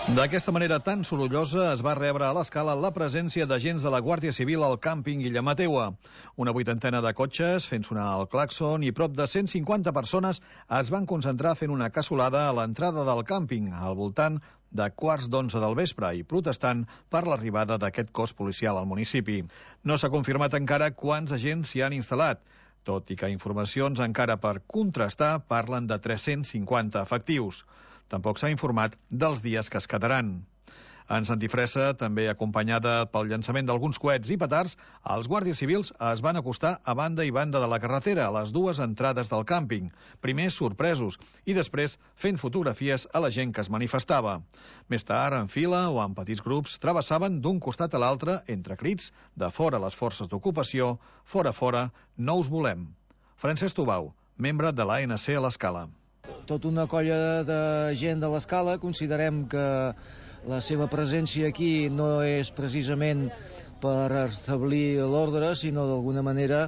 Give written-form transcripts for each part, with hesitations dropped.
D'aquesta manera tan sorollosa es va rebre a l'Escala la presència d'agents de la Guàrdia Civil al càmping Illa Mateua. Una vuitantena de cotxes fent sonar el clàxon i prop de 150 persones es van concentrar fent una cassolada a l'entrada del càmping, al voltant de 11:15 del vespre, i protestant per l'arribada d'aquest cos policial al municipi. No s'ha confirmat encara quants agents s'hi han instal·lat, tot i que informacions encara per contrastar parlen de 350 efectius. Tampoc s'ha informat dels dies que es quedaran. En Santi Fressa, també acompanyada pel llançament d'alguns coets i petards, els guàrdies civils es van acostar a banda i banda de la carretera, a les dues entrades del càmping, primer sorpresos i després fent fotografies a la gent que es manifestava. Més tard, en fila o en petits grups, travessaven d'un costat a l'altre entre crits de fora les forces d'ocupació, fora, no us volem. Francesc Tubau, membre de l'ANC a l'Escala. Tota una colla de gent de l'Escala considerem que la seva presència aquí no és precisament per establir l'ordre, sinó d'alguna manera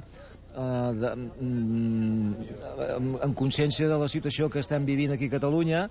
en consciència de la situació que estem vivint aquí a Catalunya,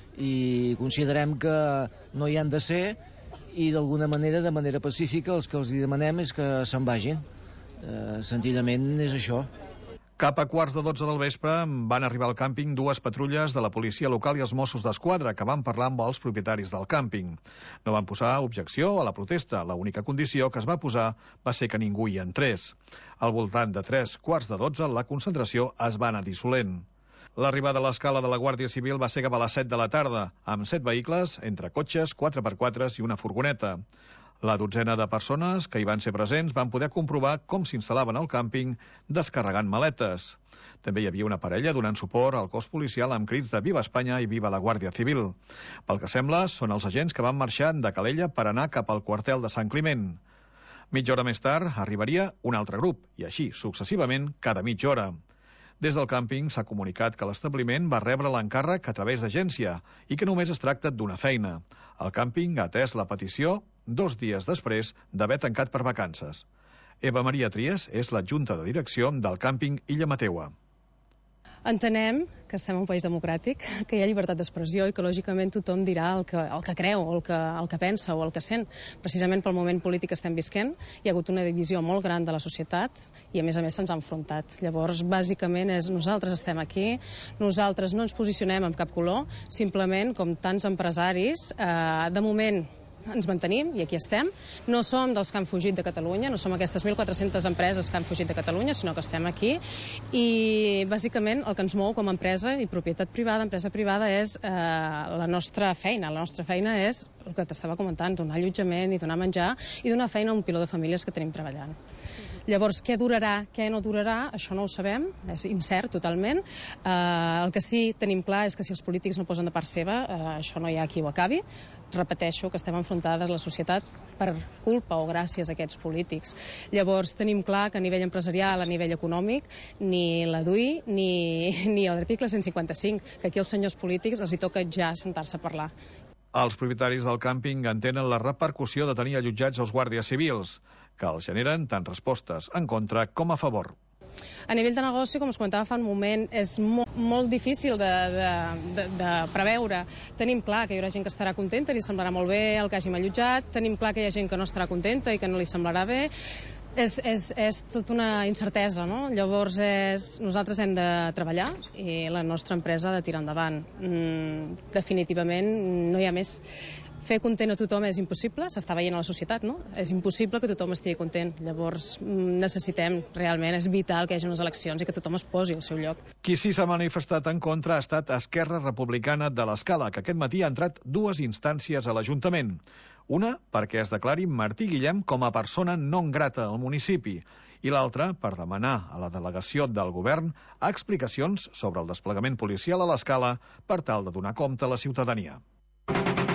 i considerem que no hi han de ser, i d'alguna manera, de manera pacífica, el que els demanem és que se'n vagin. Senzillament és això. Cap a 11:15 del vespre van arribar al càmping dues patrulles de la policia local i els Mossos d'Esquadra, que van parlar amb els propietaris del càmping. No van posar objecció a la protesta. L'única condició que es va posar va ser que ningú hi entrés. Al voltant de 11:45 la concentració es va anar dissolent. L'arribada a l'Escala de la Guàrdia Civil va ser cap a les 7 de la tarda, amb 7 vehicles, entre cotxes, 4x4 i una furgoneta. La dotzena de persones que hi van ser presents van poder comprovar com s'instal·laven al càmping descarregant maletes. També hi havia una parella donant suport al cos policial amb crits de Viva Espanya i Viva la Guàrdia Civil. Pel que sembla, són els agents que van marxar de Calella per anar cap al quartel de Sant Climent. Mitja hora més tard arribaria un altre grup, i així successivament cada mitja hora. Des del càmping s'ha comunicat que l'establiment va rebre l'encàrrec a través d'agència i que només es tracta d'una feina. El càmping ha atès la petició 2 dies després d'haver tancat per vacances. Eva Maria Trias és l'adjunta de direcció del càmping Illa Mateua. Entenem que estem en un país democràtic, que hi ha llibertat d'expressió i que lògicament tothom dirà el que creu, el que pensa o el que sent. Precisament pel moment polític que estem visquent hi ha hagut una divisió molt gran de la societat i a més se'ns ha enfrontat. Llavors, bàsicament nosaltres estem aquí, nosaltres no ens posicionem amb cap color, simplement com tants empresaris, de moment ens mantenim i aquí estem. No som dels que han fugit de Catalunya, no som aquestes 1.400 empreses que han fugit de Catalunya, sinó que estem aquí, i bàsicament el que ens mou com a empresa i propietat privada, empresa privada, és la nostra feina. La nostra feina és el que t'estava comentant, donar allotjament i donar menjar i donar feina a un piló de famílies que tenim treballant. Llavors, què durarà, què no durarà, això no ho sabem, és incert totalment. El que sí tenim clar és que si els polítics no posen de part seva, això no hi ha qui ho acabi. Repeteixo que estem enfrontades a la societat per culpa o gràcies a aquests polítics. Llavors, tenim clar que a nivell empresarial, a nivell econòmic, ni la DUI ni l'article 155, que aquí als senyors polítics els hi toca ja sentar-se a parlar. Els propietaris del càmping entenen la repercussió de tenir allotjats els guàrdies civils, que els generen tant respostes en contra com a favor. A nivell de negoci, com us comentava fa un moment, és molt difícil de preveure. Tenim clar que hi haurà gent que estarà contenta, li semblarà molt bé el que hàgim allotjat, tenim clar que hi ha gent que no estarà contenta i que no li semblarà bé. És tota una incertesa, no? Llavors, nosaltres hem de treballar i la nostra empresa ha de tirar endavant. Definitivament no hi ha més. Fer content a tothom és impossible, s'està veient a la societat, no? És impossible que tothom estigui content. Llavors necessitem, realment, és vital que hi hagi unes eleccions i que tothom es posi al seu lloc. Qui sí s'ha manifestat en contra ha estat Esquerra Republicana de l'Escala, que aquest matí ha entrat 2 instàncies a l'Ajuntament. Una, perquè es declari Martí Guillem com a persona non grata al municipi, i l'altra, per demanar a la delegació del govern explicacions sobre el desplegament policial a l'Escala per tal de donar compte a la ciutadania.